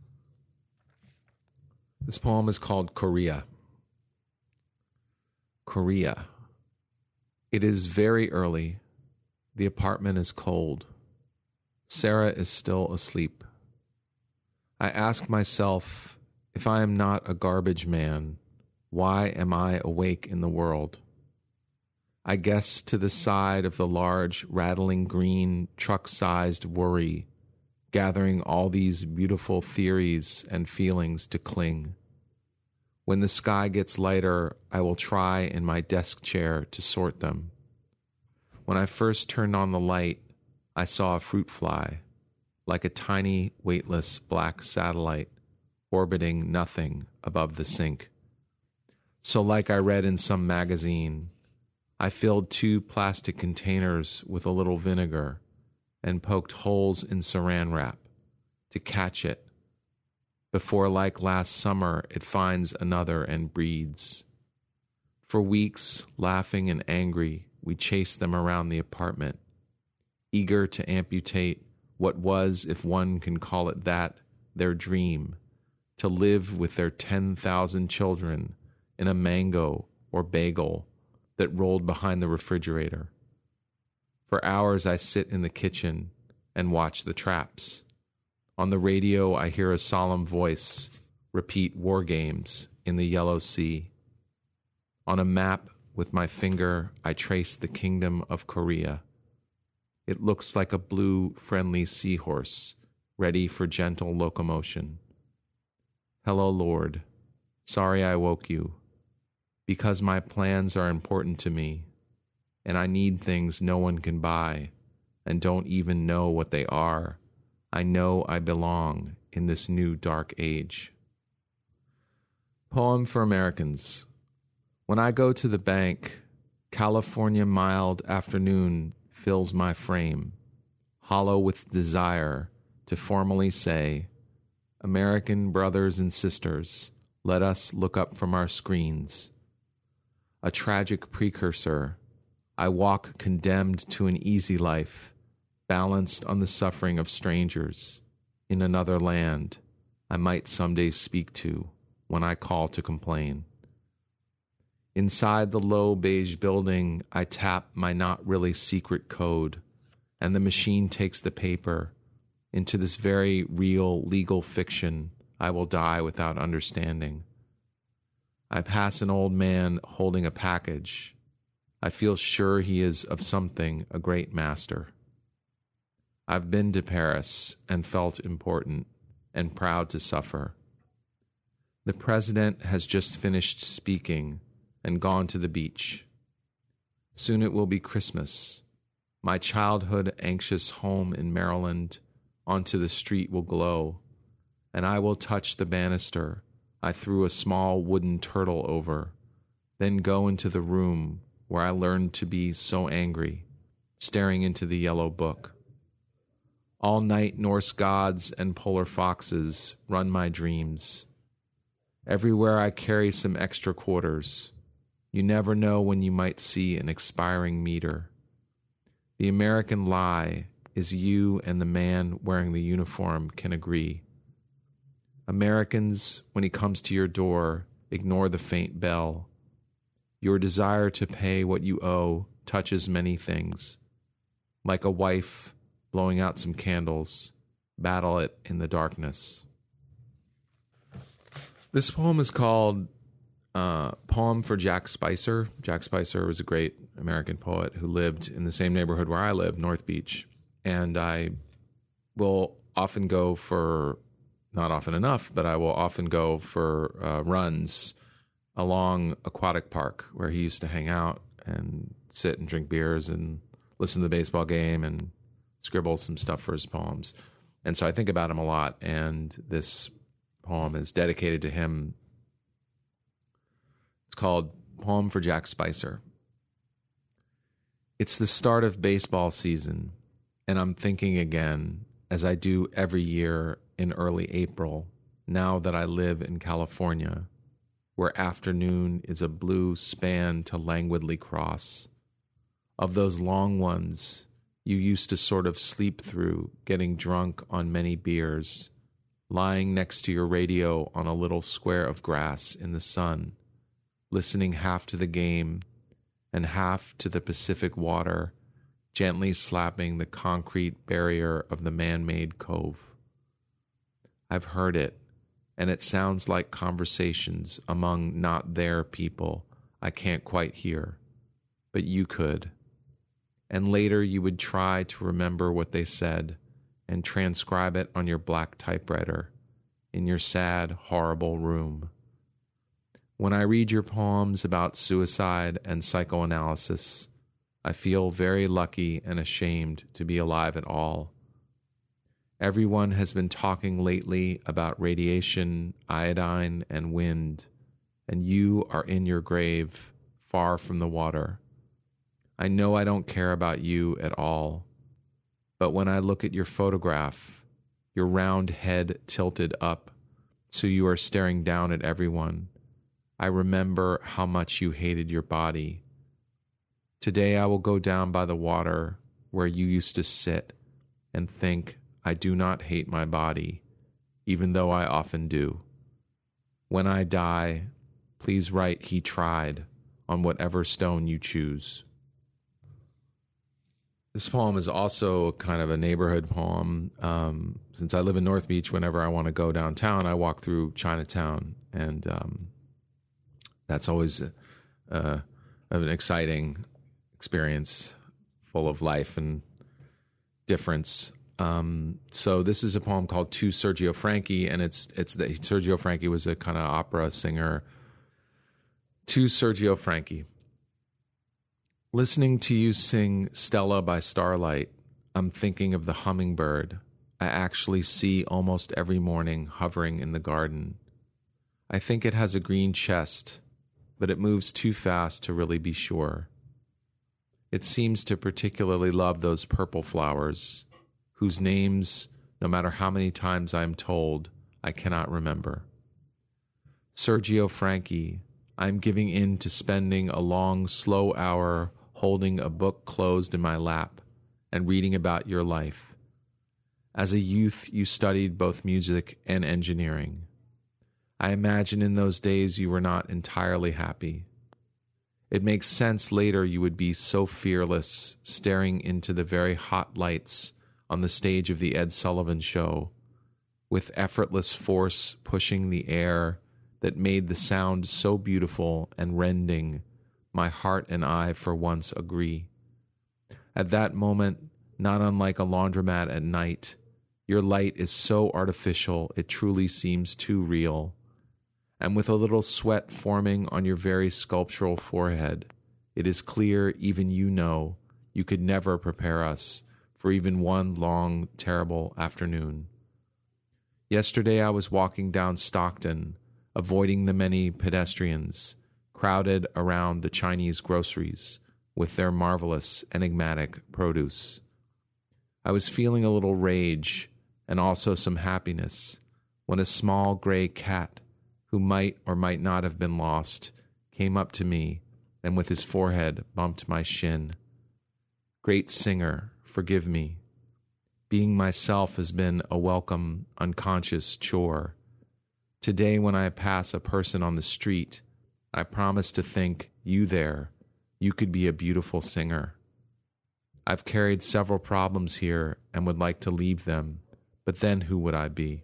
This poem is called Korea. Korea. It is very early. The apartment is cold. Sarah is still asleep. I ask myself, if I am not a garbage man, why am I awake in the world? I guess to the side of the large, rattling green, truck-sized worry, gathering all these beautiful theories and feelings to cling. When the sky gets lighter, I will try in my desk chair to sort them. When I first turned on the light, I saw a fruit fly, like a tiny, weightless black satellite, orbiting nothing above the sink. So like I read in some magazine, I filled two plastic containers with a little vinegar and poked holes in saran wrap to catch it, before, like last summer, it finds another and breeds. For weeks, laughing and angry, we chased them around the apartment, eager to amputate what was, if one can call it that, their dream, to live with their ten thousand children in a mango or bagel that rolled behind the refrigerator. For hours I sit in the kitchen and watch the traps. On the radio I hear a solemn voice repeat war games in the Yellow Sea. On a map with my finger I trace the kingdom of Korea. It looks like a blue, friendly seahorse, ready for gentle locomotion. Hello, Lord. Sorry I woke you. Because my plans are important to me, and I need things no one can buy, and don't even know what they are. I know I belong in this new dark age. Poem for Americans. When I go to the bank, California mild afternoon fills my frame, hollow with desire to formally say, American brothers and sisters, let us look up from our screens. A tragic precursor, I walk condemned to an easy life, balanced on the suffering of strangers, in another land I might someday speak to when I call to complain. Inside the low beige building, I tap my not really secret code, and the machine takes the paper. Into this very real legal fiction I will die without understanding. I pass an old man holding a package. I feel sure he is of something a great master. I've been to Paris and felt important and proud to suffer. The president has just finished speaking and gone to the beach. Soon it will be Christmas. My childhood anxious home in Maryland onto the street will glow, and I will touch the banister I threw a small wooden turtle over, then go into the room where I learned to be so angry, staring into the yellow book. All night Norse gods and polar foxes run my dreams. Everywhere I carry some extra quarters. You never know when you might see an expiring meter. The American lie is you and the man wearing the uniform can agree. Americans, when he comes to your door, ignore the faint bell. Your desire to pay what you owe touches many things. Like a wife blowing out some candles, battle it in the darkness. This poem is called uh, Poem for Jack Spicer. Jack Spicer was a great American poet who lived in the same neighborhood where I live, North Beach. And I will often go for, not often enough, but I will often go for uh, runs along Aquatic Park where he used to hang out and sit and drink beers and listen to the baseball game and scribble some stuff for his poems. And so I think about him a lot, and this poem is dedicated to him. It's called Poem for Jack Spicer. It's the start of baseball season, and I'm thinking again, as I do every year in early April, now that I live in California, where afternoon is a blue span to languidly cross, of those long ones you used to sort of sleep through, getting drunk on many beers, lying next to your radio on a little square of grass in the sun, listening half to the game and half to the Pacific water gently slapping the concrete barrier of the man-made cove. I've heard it, and it sounds like conversations among not there people I can't quite hear, but you could. And later you would try to remember what they said and transcribe it on your black typewriter in your sad, horrible room. When I read your poems about suicide and psychoanalysis, I feel very lucky and ashamed to be alive at all. Everyone has been talking lately about radiation, iodine, and wind, and you are in your grave, far from the water. I know I don't care about you at all, but when I look at your photograph, your round head tilted up, so you are staring down at everyone, I remember how much you hated your body. Today I will go down by the water where you used to sit and think, I do not hate my body, even though I often do. When I die, please write he tried on whatever stone you choose. This poem is also kind of a neighborhood poem. Um, since I live in North Beach, whenever I want to go downtown, I walk through Chinatown, and um, that's always a, a, an exciting experience, full of life and difference. Um, so this is a poem called To Sergio Franchi, and it's it's that Sergio Franchi was a kind of opera singer. To Sergio Franchi. Listening to you sing Stella by starlight, I'm thinking of the hummingbird I actually see almost every morning hovering in the garden. I think it has a green chest, but it moves too fast to really be sure. It seems to particularly love those purple flowers, whose names, no matter how many times I am told, I cannot remember. Sergio Franchi, I am giving in to spending a long, slow hour holding a book closed in my lap and reading about your life. As a youth, you studied both music and engineering. I imagine in those days you were not entirely happy. It makes sense later you would be so fearless, staring into the very hot lights on the stage of the Ed Sullivan Show, with effortless force pushing the air that made the sound so beautiful and rending, my heart and I for once agree. At that moment, not unlike a laundromat at night, your light is so artificial it truly seems too real. And with a little sweat forming on your very sculptural forehead, it is clear even you know you could never prepare us for even one long, terrible afternoon. Yesterday I was walking down Stockton, avoiding the many pedestrians crowded around the Chinese groceries with their marvelous, enigmatic produce. I was feeling a little rage and also some happiness when a small gray cat, who might or might not have been lost, came up to me and with his forehead bumped my shin. Great singer, forgive me. Being myself has been a welcome, unconscious chore. Today when I pass a person on the street, I promise to think, you there, you could be a beautiful singer. I've carried several problems here and would like to leave them, but then who would I be?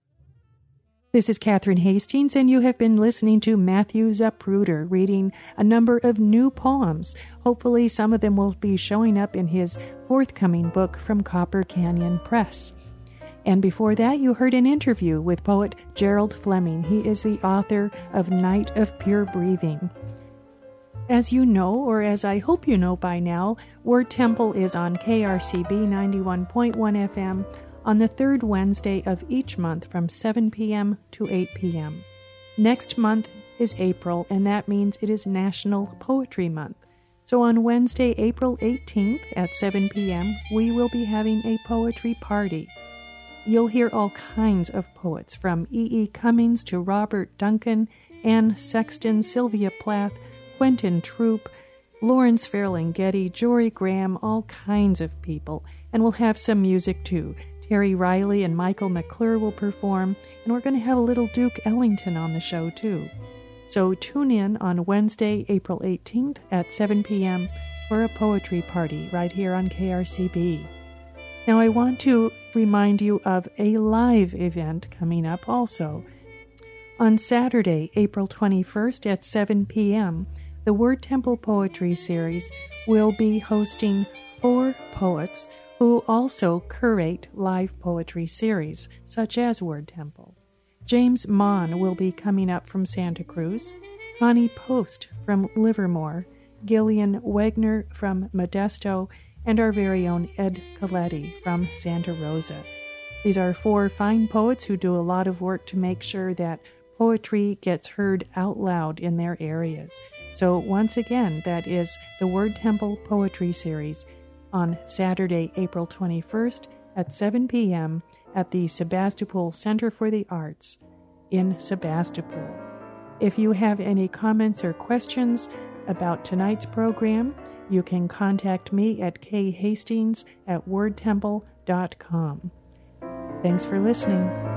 This is Catherine Hastings, and you have been listening to Matthew Zapruder reading a number of new poems. Hopefully some of them will be showing up in his forthcoming book from Copper Canyon Press. And before that, you heard an interview with poet Gerald Fleming. He is the author of Night of Pure Breathing. As you know, or as I hope you know by now, Word Temple is on K R C B ninety-one point one F M on the third Wednesday of each month from seven p.m. to eight p.m. Next month is April, and that means it is National Poetry Month. So on Wednesday, April eighteenth at seven p.m., we will be having a poetry party. You'll hear all kinds of poets, from E E. Cummings to Robert Duncan, Anne Sexton, Sylvia Plath, Quentin Troop, Lawrence Ferlinghetti, Jory Graham, all kinds of people. And we'll have some music too. Terry Riley and Michael McClure will perform, and we're going to have a little Duke Ellington on the show too. So tune in on Wednesday, April eighteenth at seven p.m. for a poetry party right here on K R C B. Now I want to remind you of a live event coming up also. On Saturday, April twenty-first at seven p.m., the Word Temple Poetry Series will be hosting four poets who also curate live poetry series, such as Word Temple. James Mon will be coming up from Santa Cruz, Connie Post from Livermore, Gillian Wagner from Modesto, and our very own Ed Coletti from Santa Rosa. These are four fine poets who do a lot of work to make sure that poetry gets heard out loud in their areas. So once again, that is the Word Temple Poetry Series on Saturday, April twenty-first at seven p.m. at the Sebastopol Center for the Arts in Sebastopol. If you have any comments or questions about tonight's program, you can contact me at khastings at wordtemple dot com. Thanks for listening.